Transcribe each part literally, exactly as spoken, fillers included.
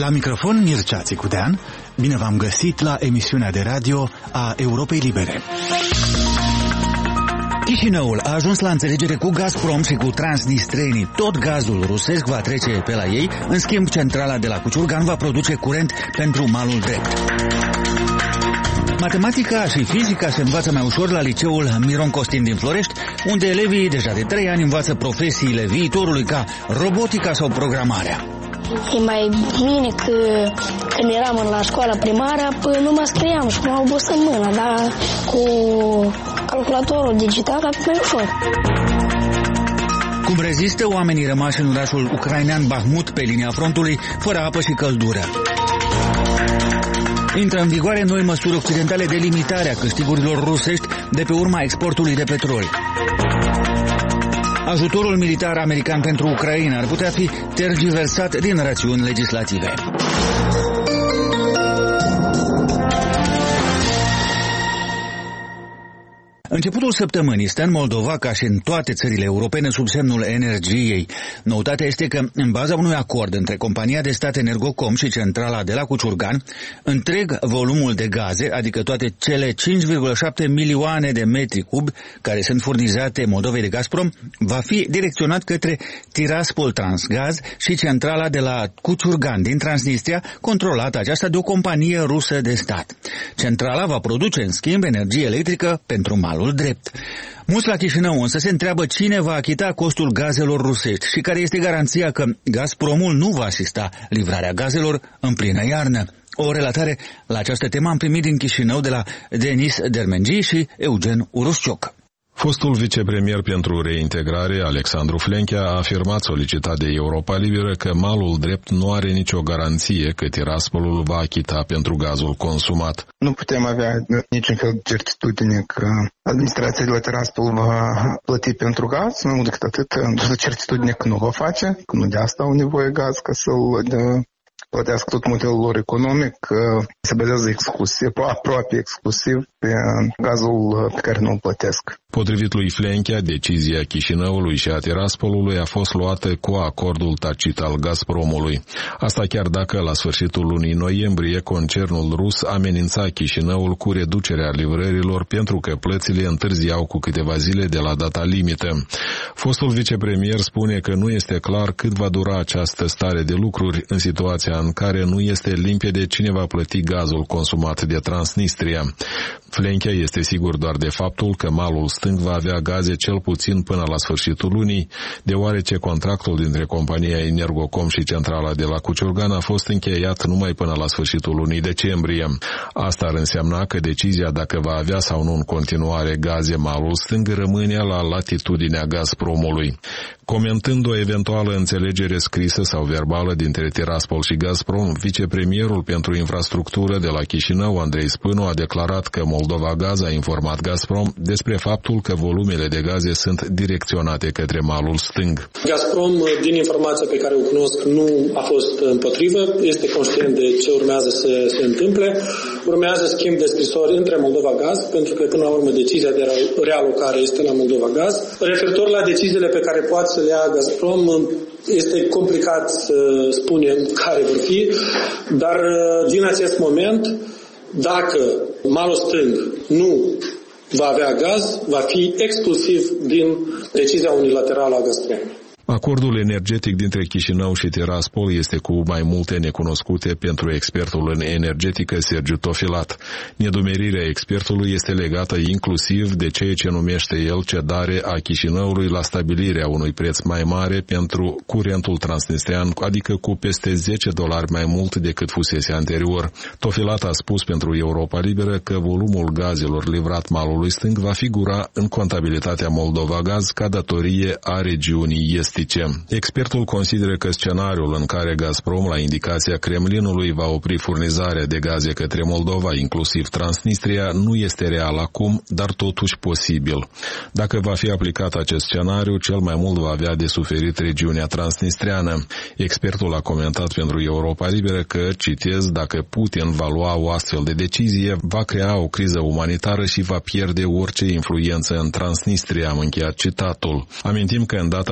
La microfon Mircea Țicudean, bine v-am găsit la emisiunea de radio a Europei Libere. Chișinăul a ajuns la înțelegere cu Gazprom și cu transnistrenii. Tot gazul rusesc va trece pe la ei, în schimb centrala de la Cuciurgan va produce curent pentru malul drept. Matematica și fizica se învață mai ușor la liceul Miron Costin din Florești, unde elevii deja de trei ani învață profesiile viitorului ca robotica sau programarea. E mai bine că când eram la școala primară, nu mă scriam și m-am obosit în mână, dar cu calculatorul digital a fost mai ușor. Cum rezistă oamenii rămași în orașul ucrainean Bahmut pe linia frontului, fără apă și căldură? Intră în vigoare noi măsuri occidentale de limitare a câștigurilor rusești de pe urma exportului de petrol. Ajutorul militar american pentru Ucraina ar putea fi tergiversat din rațiuni legislative. Începutul săptămânii stă în Moldova, ca și în toate țările europene, sub semnul energiei. Noutatea este că, în baza unui acord între compania de stat Energocom și centrala de la Cuciurgan, întreg volumul de gaze, adică toate cele cinci virgulă șapte milioane de metri cub care sunt furnizate Moldovei de Gazprom, va fi direcționat către Tiraspol Transgaz și centrala de la Cuciurgan din Transnistria, controlată aceasta de o companie rusă de stat. Centrala va produce, în schimb, energie electrică pentru malul drept. Mulți la Chișinău însă se întreabă cine va achita costul gazelor rusești și care este garanția că Gazpromul nu va asista livrarea gazelor în plină iarnă. O relatare la această temă am primit din Chișinău de la Denis Dermengi și Eugen Uruscioc. Fostul vicepremier pentru reintegrare, Alexandru Flenchea, a afirmat, solicitat de Europa Liberă, că malul drept nu are nicio garanție că Tiraspolul va achita pentru gazul consumat. Nu putem avea niciun fel de certitudine că administrația de la Tiraspol va plăti pentru gaz, mai mult decât atât, de certitudine că nu va face, că nu de asta au nevoie gaz ca să-l de plătească tot modelul lor economic, se bazează exclusiv, aproape exclusiv pe gazul pe care nu îl plătesc. Potrivit lui Flenchea, decizia Chișinăului și a Tiraspolului a fost luată cu acordul tacit al Gazpromului. Asta chiar dacă la sfârșitul lunii noiembrie concernul rus amenința Chișinăul cu reducerea livrărilor pentru că plățile întârziau cu câteva zile de la data limită. Fostul vicepremier spune că nu este clar cât va dura această stare de lucruri în situația în care nu este limpede cine va plăti gazul consumat de Transnistria. Flenchea este sigur doar de faptul că malul stâng va avea gaze cel puțin până la sfârșitul lunii, deoarece contractul dintre compania Energocom și centrala de la Cuciurgan a fost încheiat numai până la sfârșitul lunii decembrie. Asta ar însemna că decizia dacă va avea sau nu în continuare gaze malul stâng rămâne la latitudinea Gazpromului. Comentând o eventuală înțelegere scrisă sau verbală dintre Tiraspol și Gazprom, vicepremierul pentru infrastructură de la Chișinău, Andrei Spânu, a declarat că Moldova Gaz a informat Gazprom despre faptul că volumele de gaze sunt direcționate către malul stâng. Gazprom, din informația pe care o cunosc, nu a fost împotrivă, este conștient de ce urmează să se întâmple. Urmează schimb de scrisori între Moldova Gaz, pentru că până la urmă decizia de realocare este la Moldova Gaz. Referitor la deciziile pe care poate să le ia Gazprom, este complicat să spunem care vor fi, dar din acest moment, dacă malul stâng nu va avea gaz, va fi exclusiv din decizia unilaterală a Gazprom. Acordul energetic dintre Chișinău și Tiraspol este cu mai multe necunoscute pentru expertul în energetică Sergiu Tofilat. Nedumerirea expertului este legată inclusiv de ceea ce numește el cedare a Chișinăului la stabilirea unui preț mai mare pentru curentul transnistrian, adică cu peste zece dolari mai mult decât fusese anterior. Tofilat a spus pentru Europa Liberă că volumul gazelor livrat malului stâng va figura în contabilitatea Moldova Gaz ca datorie a regiunii estice. Expertul consideră că scenariul în care Gazprom, la indicația Kremlinului, va opri furnizarea de gaze către Moldova, inclusiv Transnistria, nu este real acum, dar totuși posibil. Dacă va fi aplicat acest scenariu, cel mai mult va avea de suferit regiunea transnistriană. Expertul a comentat pentru Europa Liberă că, citez, dacă Putin va lua o astfel de decizie, va crea o criză umanitară și va pierde orice influență în Transnistria, am încheiat citatul. Amintim că în data de douăzeci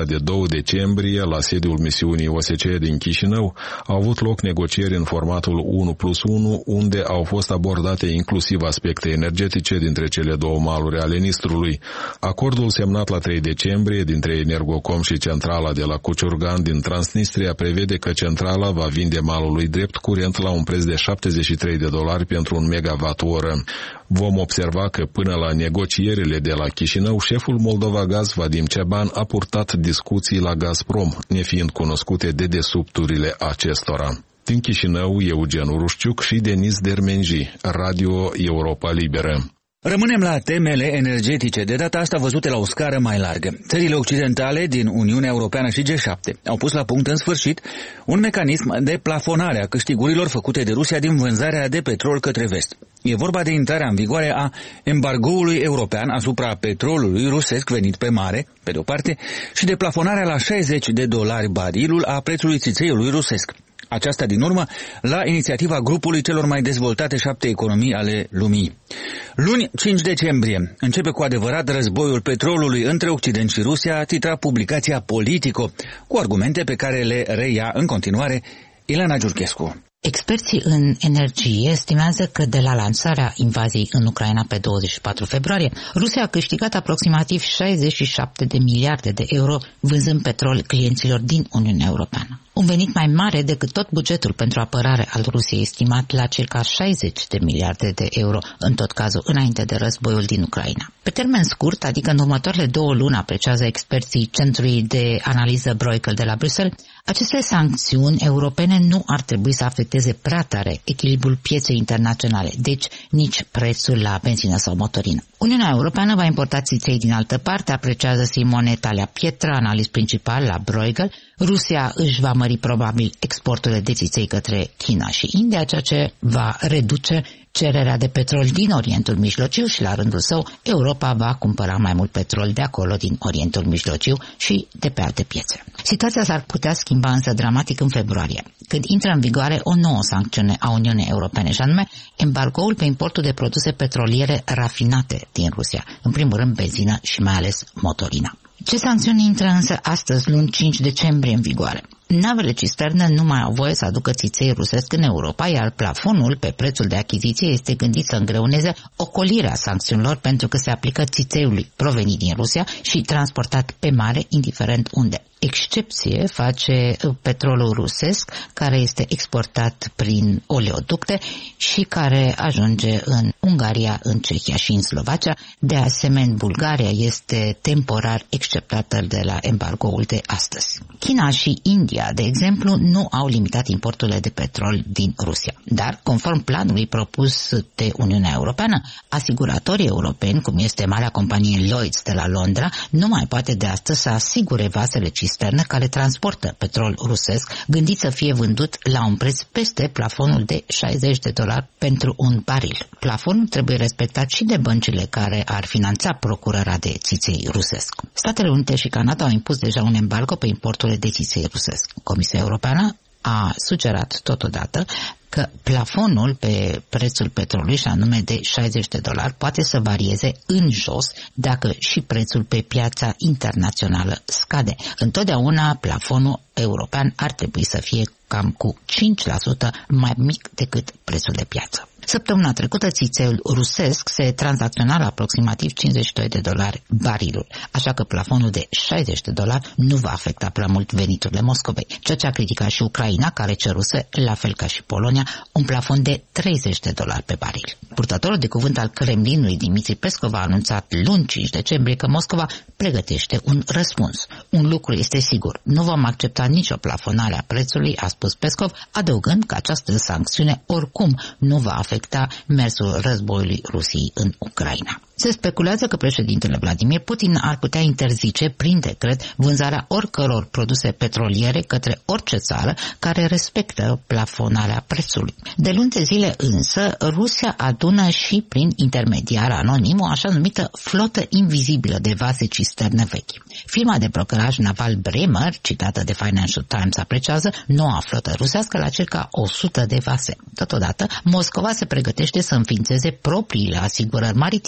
decembrie, la sediul misiunii O S C E din Chișinău, au avut loc negocieri în formatul unu plus unu, unde au fost abordate inclusiv aspecte energetice dintre cele două maluri ale Nistrului. Acordul semnat la trei decembrie dintre Energocom și centrala de la Cuciurgan din Transnistria prevede că centrala va vinde malului drept curent la un preț de șaptezeci și trei de dolari pentru un megawatt-oră. Vom observa că până la negocierile de la Chișinău, șeful Moldova Gaz, Vadim Ceban, a purtat discuții la Gazprom, nefiind cunoscute dedesubturile acestora. Din Chișinău, Eugen Urușciuc și Denis Dermenji, Radio Europa Liberă. Rămânem la temele energetice, de data asta văzute la o scară mai largă. Țările occidentale din Uniunea Europeană și G șapte au pus la punct în sfârșit un mecanism de plafonare a câștigurilor făcute de Rusia din vânzarea de petrol către vest. E vorba de intrarea în vigoare a embargoului european asupra petrolului rusesc venit pe mare, pe de-o parte, și de plafonarea la șaizeci de dolari barilul a prețului țițeiului rusesc. Aceasta din urmă la inițiativa grupului celor mai dezvoltate șapte economii ale lumii. Luni, cinci decembrie, începe cu adevărat războiul petrolului între Occident și Rusia, titra publicația Politico, cu argumente pe care le reia în continuare Ilana Giurchescu. Experții în energie estimează că de la lansarea invaziei în Ucraina pe douăzeci și patru februarie, Rusia a câștigat aproximativ șaizeci și șapte de miliarde de euro vânzând petrol clienților din Uniunea Europeană. Un venit mai mare decât tot bugetul pentru apărare al Rusiei, estimat la circa șaizeci de miliarde de euro, în tot cazul înainte de războiul din Ucraina. Pe termen scurt, adică în următoarele două luni, apreciază experții Centrului de Analiză Bruegel de la Bruxelles, aceste sancțiuni europene nu ar trebui să afecteze prea tare echilibrul pieței internaționale, deci nici prețul la benzină sau motorină. Uniunea Europeană va importa țiței din altă parte, apreciază Simone Talia Pietra, analist principal la Bruegel. Rusia își va mări probabil exporturile de țiței către China și India, ceea ce va reduce cererea de petrol din Orientul Mijlociu și, la rândul său, Europa va cumpăra mai mult petrol de acolo, din Orientul Mijlociu și de pe alte piețe. Situația s-ar putea schimba însă dramatic în februarie, când intră în vigoare o nouă sancțiune a Uniunii Europene, și anume embargoul pe importul de produse petroliere rafinate din Rusia, în primul rând benzină și mai ales motorina. Ce sancțiuni intră însă astăzi, luni cinci decembrie, în vigoare? Navele cisterne nu mai au voie să aducă țiței rusesc în Europa, iar plafonul pe prețul de achiziție este gândit să îngreuneze ocolirea sancțiunilor, pentru că se aplică țițeiului provenit din Rusia și transportat pe mare, indiferent unde. Excepție face petrolul rusesc, care este exportat prin oleoducte și care ajunge în Ungaria, în Cehia și în Slovacia. De asemenea, Bulgaria este temporar exceptată de la embargoul de astăzi. China și India, de exemplu, nu au limitat importurile de petrol din Rusia. Dar, conform planului propus de Uniunea Europeană, asiguratorii europeni, cum este marea companie Lloyds de la Londra, nu mai poate de astăzi să asigure vasele cisterne care transportă petrol rusesc, gândit să fie vândut la un preț peste plafonul de șaizeci de dolari pentru un baril. Plafonul trebuie respectat și de băncile care ar finanța procurarea de țiței rusesc. Statele Unite și Canada au impus deja un embargo pe importurile de țiței rusesc. Comisia Europeană a sugerat totodată că plafonul pe prețul petrolului, și anume de șaizeci de dolari, poate să varieze în jos dacă și prețul pe piața internațională scade. Întotdeauna plafonul european ar trebui să fie cam cu cinci la sută mai mic decât prețul de piață. Săptămâna trecută, țițeiul rusesc se tranzacționa la aproximativ cincizeci și doi de dolari barilul, așa că plafonul de șaizeci de dolari nu va afecta prea mult veniturile Moscovei, ceea ce a criticat și Ucraina, care ceruse, la fel ca și Polonia, un plafon de treizeci de dolari pe baril. Purtătorul de cuvânt al Kremlinului, Dmitri Peskov, a anunțat luni cinci decembrie că Moscova pregătește un răspuns. Un lucru este sigur, nu vom accepta nicio plafonare a prețului, a spus Peskov, adăugând că această sancțiune oricum nu va afecta mersul războiului Rusiei în Ucraina. Se speculează că președintele Vladimir Putin ar putea interzice prin decret vânzarea oricăror produse petroliere către orice țară care respectă plafonarea prețului. De luni de zile însă, Rusia adună și prin intermediar anonim o așa numită flotă invizibilă de vase cisterne vechi. Firma de brokeraj naval Bremer, citată de Financial Times, apreciază noua flotă rusească la circa o sută de vase. Totodată, Moscova se pregătește să înființeze propriile asigurări maritime, spune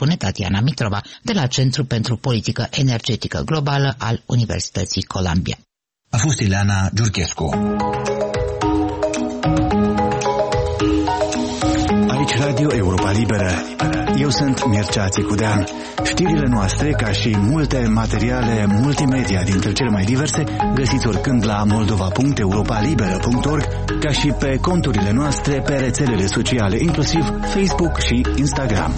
spune Tatiana Mitrova de la Centru pentru Politică Energetică Globală al Universității Columbia. A fost Ileana Giurchescu. Aici Radio Europa Liberă. Eu sunt Mircea Țicudean. Știrile noastre, ca și multe materiale multimedia dintre cele mai diverse, găsiți oricând la moldova punct europa liberă punct org, ca și pe conturile noastre pe rețelele sociale, inclusiv Facebook și Instagram.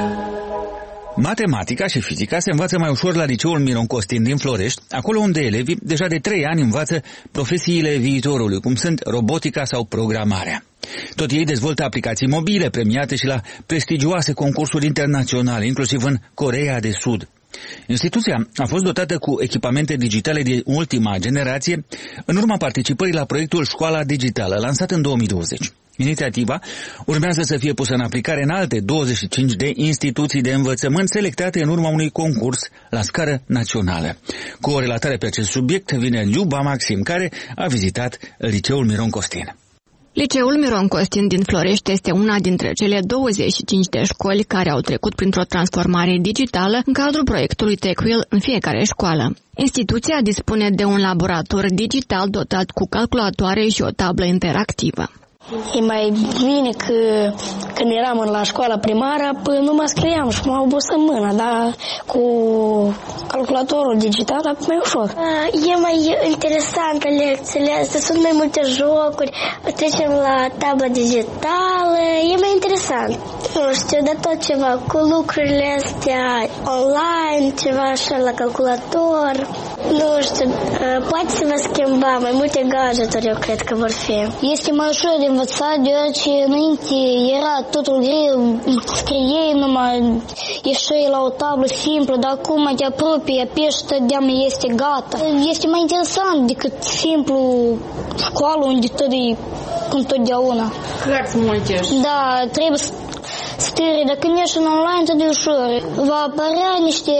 Matematica și fizica se învață mai ușor la liceul Miron Costin din Florești, acolo unde elevii deja de trei ani învață profesiile viitorului, cum sunt robotica sau programarea. Tot ei dezvoltă aplicații mobile premiate și la prestigioase concursuri internaționale, inclusiv în Coreea de Sud. Instituția a fost dotată cu echipamente digitale de ultima generație în urma participării la proiectul Școala Digitală, lansat în două mii douăzeci. Inițiativa urmează să fie pusă în aplicare în alte douăzeci și cinci de instituții de învățământ selectate în urma unui concurs la scară națională. Cu o relatare pe acest subiect vine Liuba Maxim, care a vizitat liceul Miron Costin. Liceul Miron Costin din Florești este una dintre cele douăzeci și cinci de școli care au trecut printr-o transformare digitală în cadrul proiectului TechWheel în fiecare școală. Instituția dispune de un laborator digital dotat cu calculatoare și o tablă interactivă. E mai bine că când eram la școala primară, până nu mă scriam și m-au obosat mâna, dar cu calculatorul digital e mai ușor. E mai interesantă lecțiile astea, sunt mai multe jocuri, trecem la tabla digitală, e mai interesant. Nu știu, de tot ceva, cu lucrurile astea online, ceva așa la calculator. Nu știu, poate să vă schimba, mai multe gadgeturi eu cred că vor fi. Este mai ușor de învățat, deoarece înainte era totul greu, scriei numai, ieșai la o tablă simplă, dar acum te apropii, apeși, tădeam, este gata. Este mai interesant decât simplu școală unde tot e cum totdeauna. Hărți multe. Da, trebuie să stâri, dacă nu ești în online, tot e ușor. Va apărea niște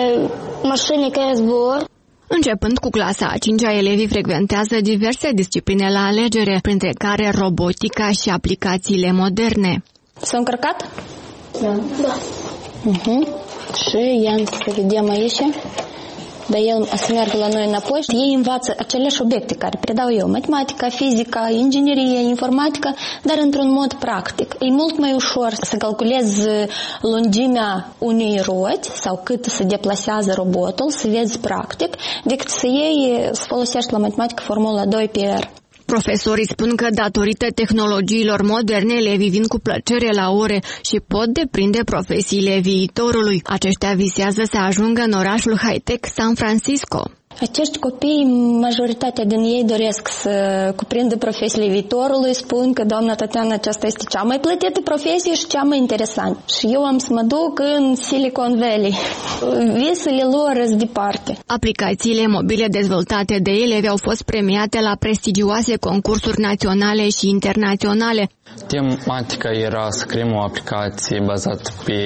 mașini care zbor. Începând cu clasa a cincea, elevii frecventează diverse discipline la alegere, printre care robotica și aplicațiile moderne. S-a încărcat? Da. Da. Uh-huh. Și ia să vedem aici. Dar el o să meargă la noi înapoi și ei învață aceleași obiecte care predau eu, matematica, fizica, inginerie, informatică, dar într-un mod practic. E mult mai ușor să calculezi lungimea unei roți sau cât se deplasează robotul, să vezi practic, decât să iei, să folosești la matematică formula doi pe R. Profesorii spun că datorită tehnologiilor moderne, elevii vin cu plăcere la ore și pot deprinde profesiile viitorului. Aceștia visează să ajungă în orașul high-tech San Francisco. Acești copii, majoritatea din ei doresc să cuprindă profesiile viitorului, spun că, doamna Tatiana, aceasta este cea mai plătită profesie și cea mai interesantă. Și eu am să mă duc în Silicon Valley. Visele lor sunt departe. Aplicațiile mobile dezvoltate de elevi au fost premiate la prestigioase concursuri naționale și internaționale. Tematica era să creăm o aplicație bazată pe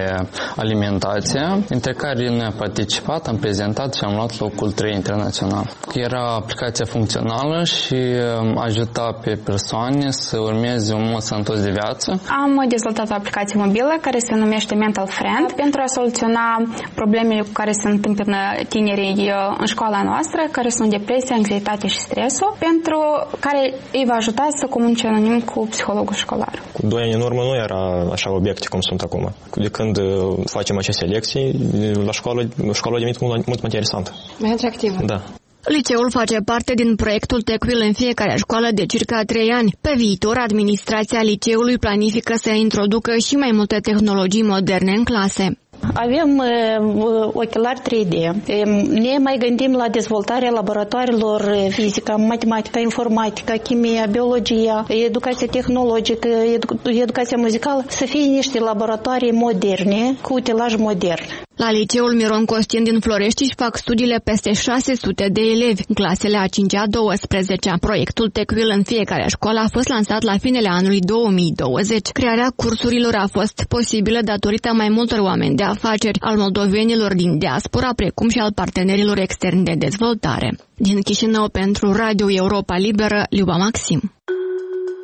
alimentație, între care noi am participat, am prezentat și am luat locul trei internațional. Era aplicația funcțională și ajuta pe persoane să urmeze un mod sănătos de viață. Am dezvoltat o aplicație mobilă care se numește Mental Friend pentru a soluționa problemele cu care se întâmplă tinerii în școala noastră, care sunt depresia, anxietate și stresul, pentru care îi va ajuta să comunice anonim cu psihologul școlar. Cu doi ani în urmă nu era așa obiecte cum sunt acum. De când facem aceste lecții, la școală, școala a devenit mult, mult mai interesantă. Mai atractivă. Da. Liceul face parte din proiectul TechWheel în fiecare școală de circa trei ani. Pe viitor, administrația liceului planifică să introducă și mai multe tehnologii moderne în clase. Avem uh, ochelari trei D. Ne mai gândim la dezvoltarea laboratoarelor fizică, matematică, informatică, chimia, biologia, educația tehnologică, edu- educația muzicală, să fie niște laboratoare moderne, cu utilaj modern. La liceul Miron Costin din Florești își fac studiile peste șase sute de elevi, în clasele a cincea douăsprezecea. Proiectul TechWheel în fiecare școală a fost lansat la finele anului două mii douăzeci. Crearea cursurilor a fost posibilă datorită mai multor oameni de afaceri, al moldovenilor din diaspora, precum și al partenerilor externi de dezvoltare. Din Chișinău pentru Radio Europa Liberă, Liuba Maxim.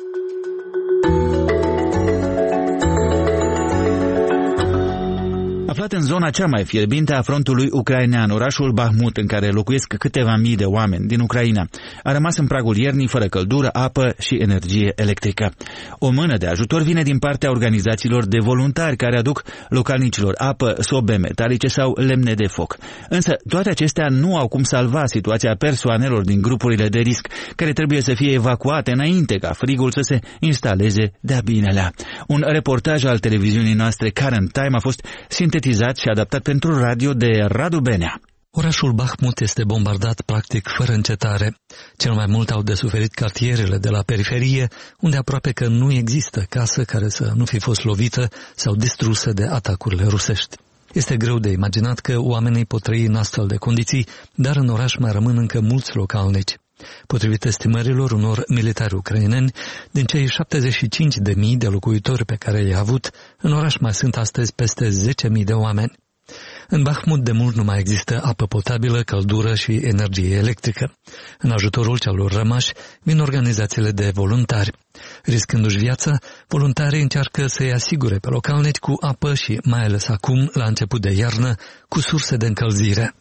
A Aflat în zona cea mai fierbinte a frontului ucrainean, orașul Bahmut, în care locuiesc câteva mii de oameni din Ucraina, a rămas în pragul iernii fără căldură, apă și energie electrică. O mână de ajutor vine din partea organizațiilor de voluntari care aduc localnicilor apă, sobe metalice sau lemne de foc. Însă toate acestea nu au cum salva situația persoanelor din grupurile de risc, care trebuie să fie evacuate înainte ca frigul să se instaleze de-a binelea. Un reportaj al televiziunii noastre Current Time a fost sintetizat și adaptat pentru radio de Radu Benea. Orașul Bahmut este bombardat practic fără încetare. Cel mai mult au de suferit cartierele de la periferie, unde aproape că nu există casă care să nu fi fost lovită sau distrusă de atacurile rusești. Este greu de imaginat că oamenii pot trăi în astfel de condiții, dar în oraș mai rămân încă mulți localnici. Potrivit estimărilor unor militari ucraineni, din cei șaptezeci și cinci de mii de locuitori pe care i-a avut, în oraș mai sunt astăzi peste zece mii de oameni. În Bahmut de mult nu mai există apă potabilă, căldură și energie electrică. În ajutorul celor rămași vin organizațiile de voluntari. Riscându-și viața, voluntarii încearcă să-i asigure pe localnici cu apă și, mai ales acum, la început de iarnă, cu surse de încălzire.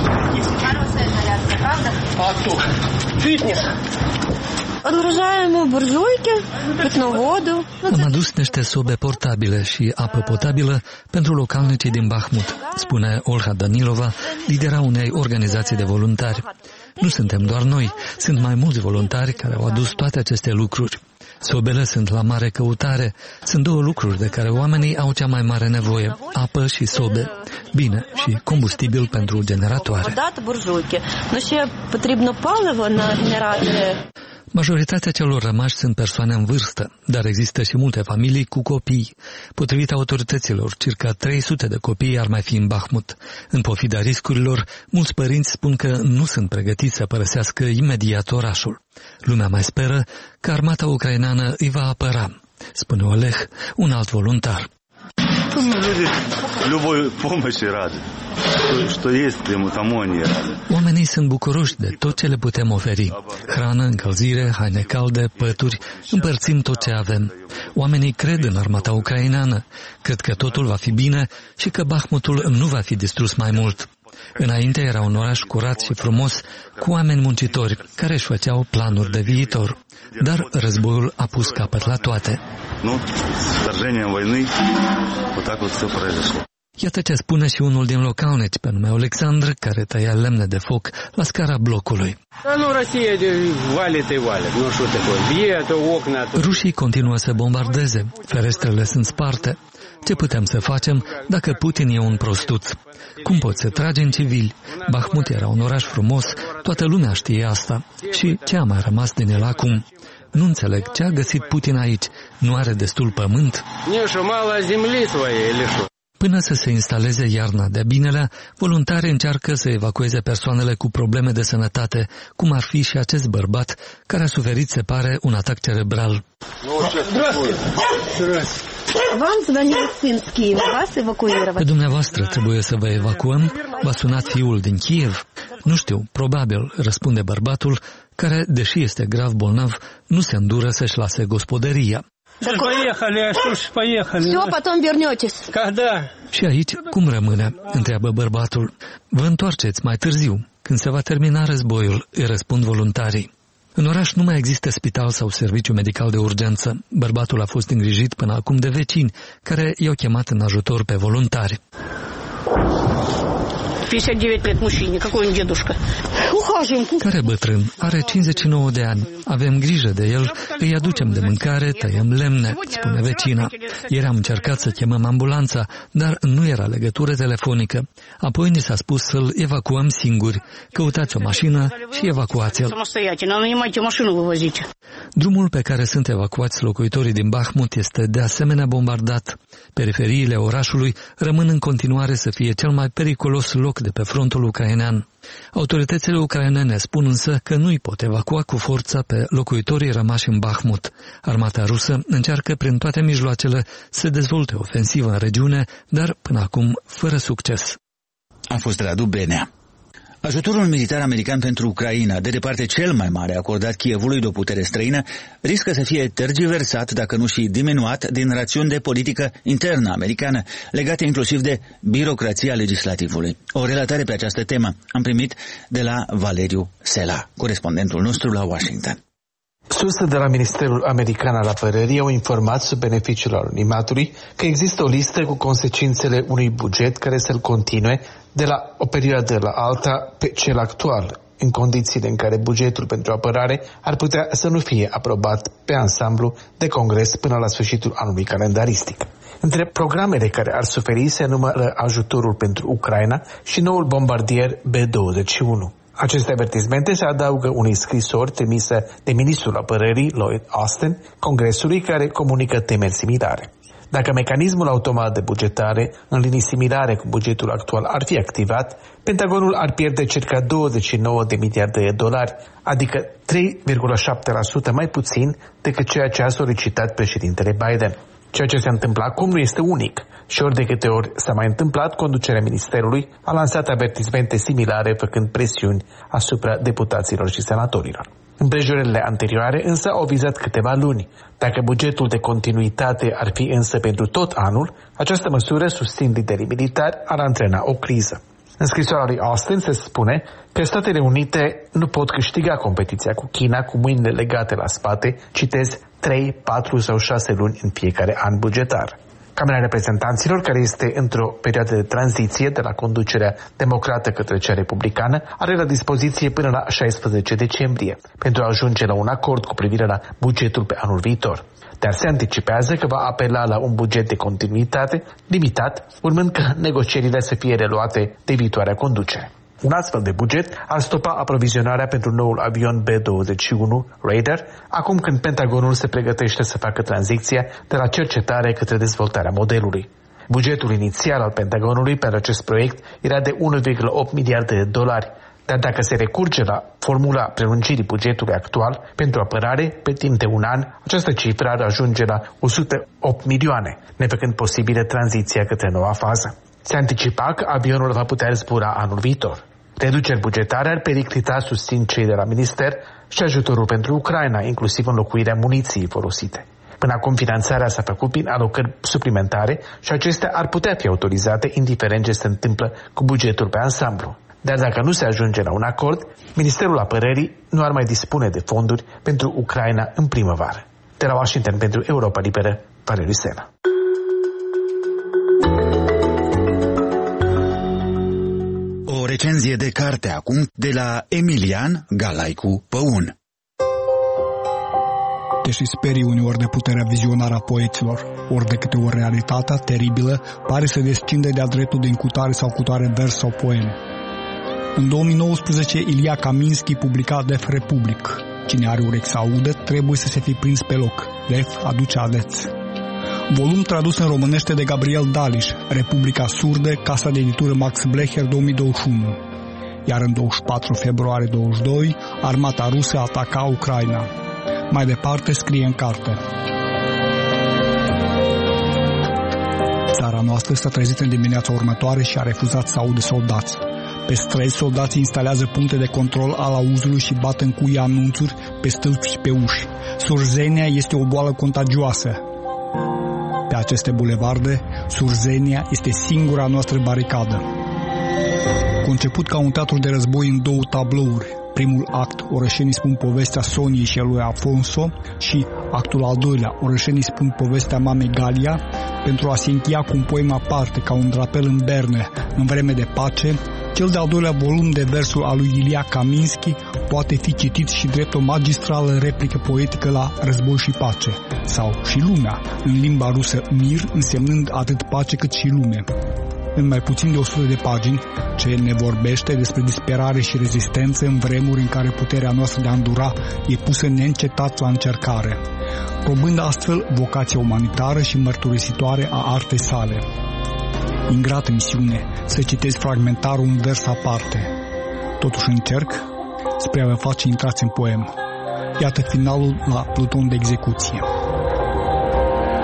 Am adus niște sobe portabile și apă potabilă pentru localnicii din Bahmut, spune Olha Danilova, lidera unei organizații de voluntari. Nu suntem doar noi, sunt mai mulți voluntari care au adus toate aceste lucruri. Sobele sunt la mare căutare. Sunt două lucruri de care oamenii au cea mai mare nevoie, apă și sobe. Bine, și combustibil pentru generatoare. Majoritatea celor rămași sunt persoane în vârstă, dar există și multe familii cu copii. Potrivit autorităților, circa trei sute de copii ar mai fi în Bahmut. În pofida riscurilor, mulți părinți spun că nu sunt pregătiți să părăsească imediat orașul. Lumea mai speră că armata ucraineană îi va apăra, spune Oleg, un alt voluntar. Oamenii sunt bucuroși de tot ce le putem oferi. Hrană, încălzire, haine calde, pături, împărțim tot ce avem. Oamenii cred în armata ucraineană, cred că totul va fi bine și că Bahmutul nu va fi distrus mai mult. Înainte era un oraș curat și frumos, cu oameni muncitori, care își făceau planuri de viitor. Dar războiul a pus capăt la toate. Iată ce spune și unul din localnici, pe nume Alexandru, care tăia lemne de foc la scara blocului. Rușii continuă să bombardeze, ferestrele sunt sparte. Ce putem să facem dacă Putin e un prostuț? Cum poți să tragi în civili? Bahmut era un oraș frumos, toată lumea știe asta. Și ce a mai rămas din el acum? Nu înțeleg ce a găsit Putin aici. Nu are destul pământ? Până să se instaleze iarna de-a binelea, voluntarii încearcă să evacueze persoanele cu probleme de sănătate, cum ar fi și acest bărbat care a suferit, se pare, un atac cerebral. Pe dumneavoastră trebuie să vă evacuăm? V-a sunat fiul din Kiev? Nu știu, probabil, răspunde bărbatul, care, deși este grav bolnav, nu se îndură să-și lase gospodăria. Și aici, cum rămâne? Întreabă bărbatul. Vă întoarceți mai târziu, când se va termina războiul, îi răspund voluntarii. În oraș nu mai există spital sau serviciu medical de urgență. Bărbatul a fost îngrijit până acum de vecini, care i-au chemat în ajutor pe voluntari. Care bătrân? Are cincizeci și nouă de ani. Avem grijă de el, îi aducem de mâncare, tăiem lemne, spune vecina. Ieri am încercat să chemăm ambulanța, dar nu era legătură telefonică. Apoi ni s-a spus să-l evacuăm singuri. Căutați o mașină și evacuați-l. Drumul pe care sunt evacuați locuitorii din Bahmut este de asemenea bombardat. Periferiile orașului rămân în continuare să fie cel mai periculos loc de pe frontul ucrainean. Autoritățile ucrainene spun însă că nu-i pot evacua cu forța pe locuitorii rămași în Bahmut. Armata rusă încearcă prin toate mijloacele să dezvolte ofensivă în regiune, dar până acum fără succes. A fost Radu Benea. Ajutorul militar american pentru Ucraina, de departe cel mai mare acordat Kievului de o putere străină, riscă să fie tergiversat, dacă nu și diminuat, din rațiuni de politică internă americană, legate inclusiv de birocrația legislativului. O relatare pe această temă am primit de la Valeriu Sela, corespondentul nostru la Washington. Surse de la Ministerul American al Apărării au informat sub beneficiul anonimatului că există o listă cu consecințele unui buget care să-l continue de la o perioadă la alta pe cel actual, în condițiile în care bugetul pentru apărare ar putea să nu fie aprobat pe ansamblu de Congres până la sfârșitul anului calendaristic. Între programele care ar suferi se numără ajutorul pentru Ucraina și noul bombardier B douăzeci și unu. Aceste avertismente se adaugă unei scrisori trimise de ministrul apărării Lloyd Austin Congresului, care comunică temeri similare. Dacă mecanismul automat de bugetare, în linii similare cu bugetul actual, ar fi activat, Pentagonul ar pierde circa douăzeci și nouă de miliarde de dolari, adică trei virgulă șapte la sută mai puțin decât ceea ce a solicitat președintele Biden. Ceea ce se întâmplă acum nu este unic și ori de câte ori s-a mai întâmplat, conducerea ministerului a lansat avertismente similare, făcând presiuni asupra deputaților și senatorilor. Împrejurările anterioare însă au vizat câteva luni. Dacă bugetul de continuitate ar fi însă pentru tot anul, această măsură, susțin liderii militari, ar antrena o criză. În scrisoarea lui Austin se spune că Statele Unite nu pot câștiga competiția cu China cu mâinile legate la spate, citez, trei, patru sau șase luni în fiecare an bugetar. Camera Reprezentanților, care este într-o perioadă de tranziție de la conducerea democrată către cea republicană, are la dispoziție până la șaisprezece decembrie pentru a ajunge la un acord cu privire la bugetul pe anul viitor. Dar se anticipează că va apela la un buget de continuitate limitat, urmând ca negocierile să fie reluate de viitoarea conducere. Un astfel de buget ar stopa aprovizionarea pentru noul avion B douăzeci și unu Raider, acum când Pentagonul se pregătește să facă tranziția de la cercetare către dezvoltarea modelului. Bugetul inițial al Pentagonului pentru acest proiect era de unu virgulă opt miliarde de dolari, dar dacă se recurge la formula prelungirii bugetului actual pentru apărare pe timp de un an, această cifră ar ajunge la o sută opt milioane, nefăcând posibilă tranziția către noua fază. Se anticipa că avionul va putea zbura anul viitor. Reduceri bugetare ar periclita, susțin cei de la minister, și ajutorul pentru Ucraina, inclusiv înlocuirea muniției folosite. Până acum, finanțarea s-a făcut prin alocări suplimentare și acestea ar putea fi autorizate indiferent ce se întâmplă cu bugetul pe ansamblu. Dar dacă nu se ajunge la un acord, Ministerul Apărării nu ar mai dispune de fonduri pentru Ucraina în primăvară. De la Washington pentru Europa Liberă, Valeriu Sela. O recenzie de carte acum de la Emilian Galaicu Păun. Te și sperii uneori de puterea vizionară a poeților, ori de câte ori realitatea teribilă pare să descinde de-a dreptul din cutare sau cutare vers sau poem. În două mii nouăsprezece, Ilia Kaminski publica Def Republic. Cine are urechi să audă, trebuie să se fi prins pe loc. Def aduce adeț. Volum tradus în românește de Gabriel Daliș, Republica Surde, Casa de Editură Max Blecher două mii douăzeci și unu. Iar în douăzeci și patru februarie douăzeci și doi, armata rusă ataca Ucraina. Mai departe scrie în carte: țara noastră s-a trezit în dimineața următoare și a refuzat să audă soldați. Pe străzi, soldații instalează puncte de control al auzului și bat în cuie anunțuri pe stâlpi și pe uși. Surzenia este o boală contagioasă. Pe aceste bulevarde, surzenia este singura noastră baricadă. Conceput ca un teatru de război în două tablouri, primul act, orășenii spun povestea Soniei și a lui Afonso, și actul al doilea, orășenii spun povestea mamei Galia, pentru a se încheia cu un poem aparte, ca un drapel în berne, în vreme de pace, cel de-al doilea volum de versuri al lui Ilia Kaminski poate fi citit și drept o magistrală replică poetică la Război și pace, sau Și lumea, în limba rusă mir, însemnând atât pace cât și lume. În mai puțin de o sută de pagini, ce ne vorbește despre disperare și rezistență în vremuri în care puterea noastră de a îndura e pusă neîncetat la încercare, probând astfel vocația umanitară și mărturisitoare a artei sale. Ingrată misiune să citesc fragmentar un vers aparte. Totuși încerc spre a vă face intrați în poem. Iată finalul la pluton de execuție.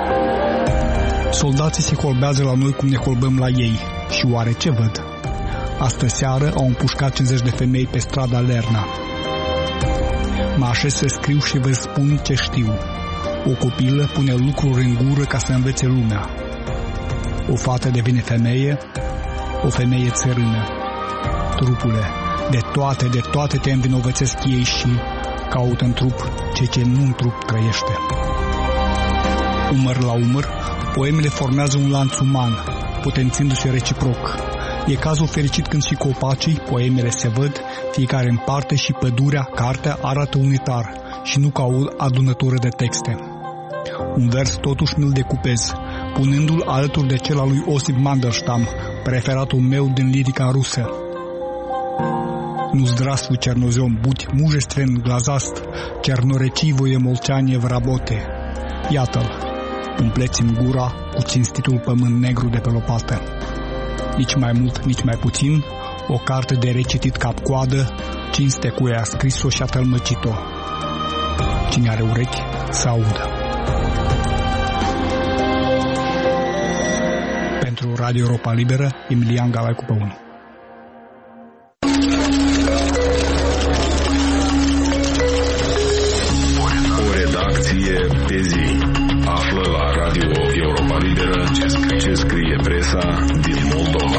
Soldații se colbează la noi cum ne colbăm la ei. Și oare ce văd? Astă seară au împușcat cincizeci de femei pe strada Lerna. Mă așez să scriu și vă spun ce știu. O copilă pune lucruri în gură ca să învețe lumea. O fată devine femeie, o femeie țărână. Trupule, de toate, de toate te învinovățesc ei și caută în trup ceea ce nu în trup trăiește. Umăr la umăr, poemele formează un lanț uman, potențindu-se reciproc. E cazul fericit când și copacii, poemele se văd, fiecare în parte și pădurea, cartea, arată unitar și nu ca o adunătură de texte. Un vers totuși mi-l decupez, punându-l alături de cel al lui Osip Mandelstam, preferatul meu din lirica rusă. Nu здравствуй, чернозем, будь мужествен, глазаст, черноречивое молчание в работе. Iată-l, umpleți-mi gura cu cinstitul pământ negru de pe lopată. Nici mai mult, nici mai puțin, o carte de recitit cap-coadă, cinste cu ea scris-o și-a tălmăcit-o. Cine are urechi, să audă. Pentru Radio Europa Liberă, Emilian Galaicu pe unu. O redacție pe zi. Află la Radio Europa Liberă ce scrie presa din Moldova.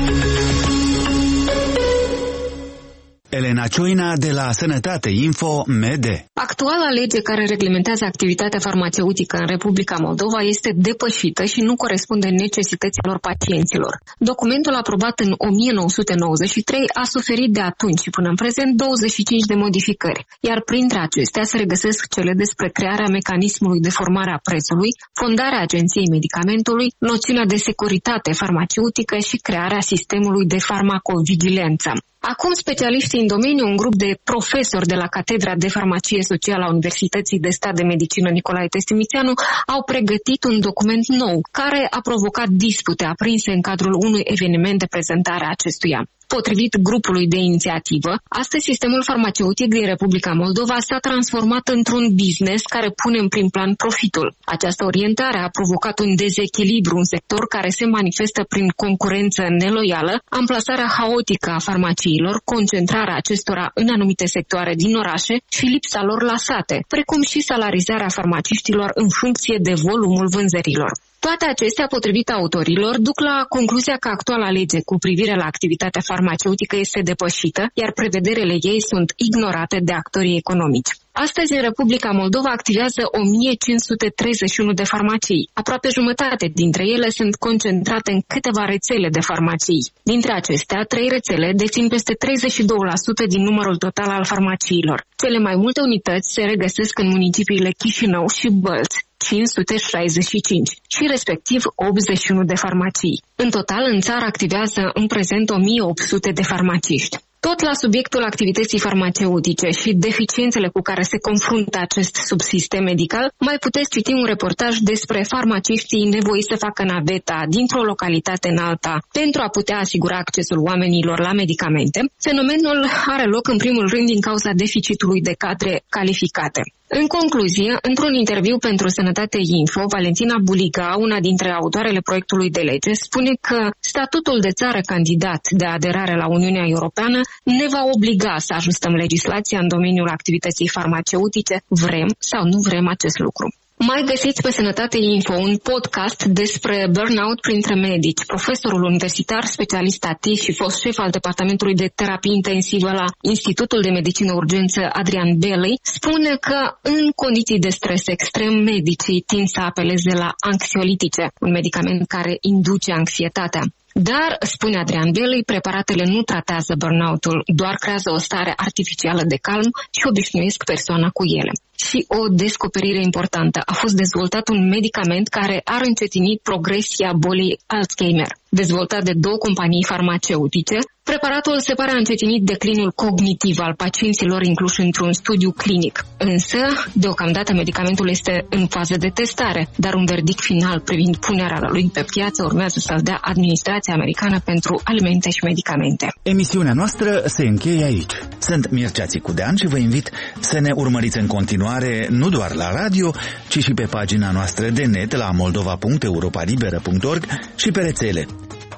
Elena Cioina de la Sănătate Info M E D. Actuala lege care reglementează activitatea farmaceutică în Republica Moldova este depășită și nu corespunde necesităților pacienților. Documentul aprobat în o mie nouă sute nouăzeci și trei a suferit de atunci și până în prezent douăzeci și cinci de modificări, iar printre acestea se regăsesc cele despre crearea mecanismului de formare a prețului, fondarea Agenției Medicamentului, noțiunea de securitate farmaceutică și crearea sistemului de farmacovigilență. Acum, specialiștii în domeniu, un grup de profesori de la Catedra de Farmacie Socială a Universității de Stat de Medicină Nicolae Testimițeanu au pregătit un document nou, care a provocat dispute aprinse în cadrul unui eveniment de prezentare a acestuia. Potrivit grupului de inițiativă, astăzi sistemul farmaceutic din Republica Moldova s-a transformat într-un business care pune în prim plan profitul. Această orientare a provocat un dezechilibru în sector care se manifestă prin concurență neloială, amplasarea haotică a farmaciilor, concentrarea acestora în anumite sectoare din orașe și lipsa lor la sate, precum și salarizarea farmaciștilor în funcție de volumul vânzărilor. Toate acestea, potrivit autorilor, duc la concluzia că actuala lege cu privire la activitatea farmaceutică este depășită, iar prevederile ei sunt ignorate de actorii economici. Astăzi, în Republica Moldova activează o mie cinci sute treizeci și unu de farmacii. Aproape jumătate dintre ele sunt concentrate în câteva rețele de farmacii. Dintre acestea, trei rețele dețin peste treizeci și doi la sută din numărul total al farmaciilor. Cele mai multe unități se regăsesc în municipiile Chișinău și Bălți, cinci sute șaizeci și cinci și respectiv optzeci și unu de farmacii. În total, în țară activează în prezent o mie opt sute de farmaciști. Tot la subiectul activității farmaceutice și deficiențele cu care se confruntă acest subsistem medical, mai puteți citi un reportaj despre farmaciștii nevoiți să facă naveta dintr-o localitate în alta pentru a putea asigura accesul oamenilor la medicamente. Fenomenul are loc în primul rând din cauza deficitului de cadre calificate. În concluzie, într-un interviu pentru Sănătate Info, Valentina Buliga, una dintre autoarele proiectului de lege, spune că statutul de țară candidat de aderare la Uniunea Europeană ne va obliga să ajustăm legislația în domeniul activității farmaceutice, vrem sau nu vrem acest lucru. Mai găsiți pe Sănătate Info un podcast despre burnout printre medici. Profesorul universitar, specialist A T I și fost șef al Departamentului de Terapie Intensivă la Institutul de Medicină Urgență Adrian Beley spune că în condiții de stres extrem, medicii tind să apeleze la anxiolitice, un medicament care induce anxietatea. Dar, spune Adrian Beley, preparatele nu tratează burnout-ul, doar creează o stare artificială de calm și obișnuiesc persoana cu ele. Și o descoperire importantă, a fost dezvoltat un medicament care ar încetini progresia bolii Alzheimer. Dezvoltat de două companii farmaceutice, preparatul se pare a încetinit declinul cognitiv al pacienților incluși într-un studiu clinic. Însă, deocamdată medicamentul este în fază de testare, dar un verdict final privind punerea lui pe piață urmează să-l dea Administrația Americană pentru Alimente și Medicamente. Emisiunea noastră se încheie aici. Sunt Mircea Țicudean și vă invit să ne urmăriți în continuare nu doar la radio, ci și pe pagina noastră de net la moldova punct europa liberă punct org și pe rețele.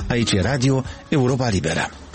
Aici e Radio Europa Liberă.